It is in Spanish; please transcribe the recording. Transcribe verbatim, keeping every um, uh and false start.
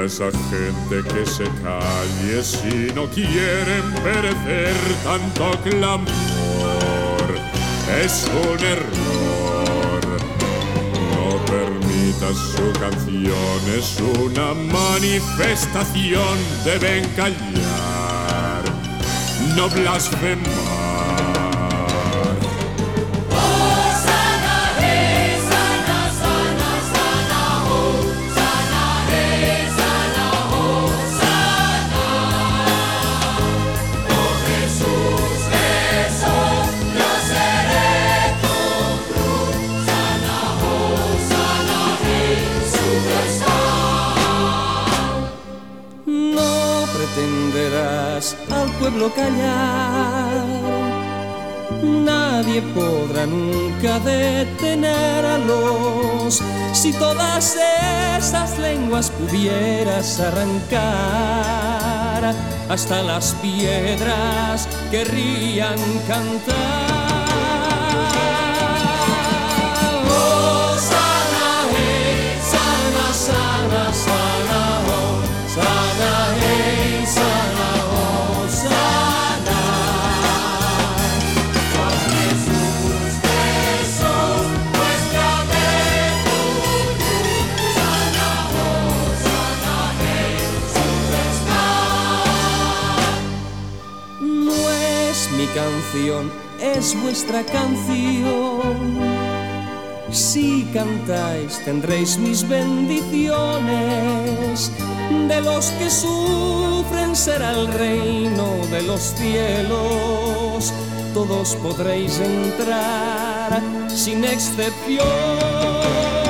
esa gente que se calle si no quieren perecer. Tanto clamor es un error. No permitas su canción, es una manifestación. Deben callar, no blasfemar. Pretenderás al pueblo callar, nadie podrá nunca detenerlos. Si todas esas lenguas pudieras arrancar, hasta las piedras querrían cantar. Oh, sana, eh, sana, sana, sana, oh, sana, eh, sana, oh, sana. Con Jesús Jesús, nuestra Beatriz, sana, oh, sana, Jesús está. No es mi canción, es vuestra canción. Si cantáis tendréis mis bendiciones. De los que sufren será el reino de los cielos. Todos podréis entrar sin excepción.